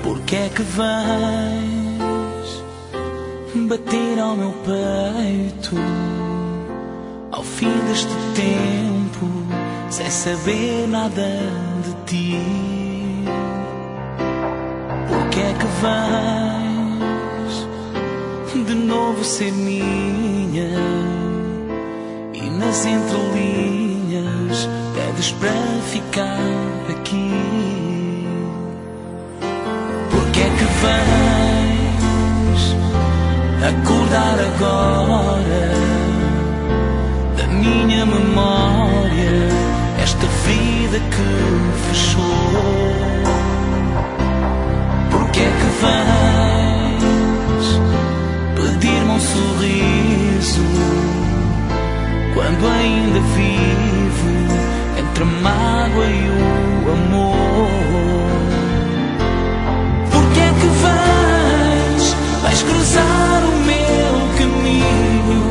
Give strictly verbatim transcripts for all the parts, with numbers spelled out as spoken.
Porque é que vais bater ao meu peito ao fim deste tempo, sem saber nada de ti? Porque é que vais de novo ser minha e nas entrelinhas pedes para ficar aqui? Porque é que vais acordar agora da minha memória esta ferida que fechou? Porque é que vais pedir-me um sorriso quando ainda vivo entre a mágoa e o amor? Porque é que vais, vais cruzar o meu caminho?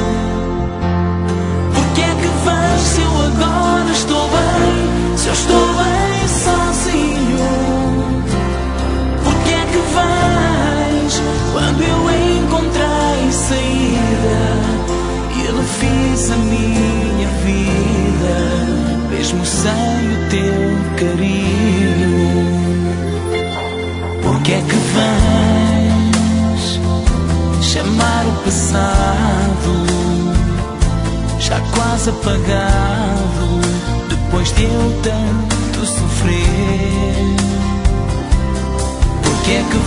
Porque é que vais, se eu agora estou bem, se eu estou bem sozinho? Porque é que vais, quando eu encontrei saída e refiz a minha vida, mesmo sem o teu carinho? Porque é que vais chamar o passado, já quase apagado, depois de eu tanto sofrer? Porque é que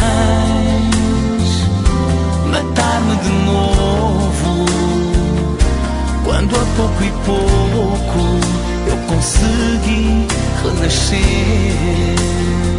vais matar-me de novo, quando a pouco e pouco eu consegui renascer?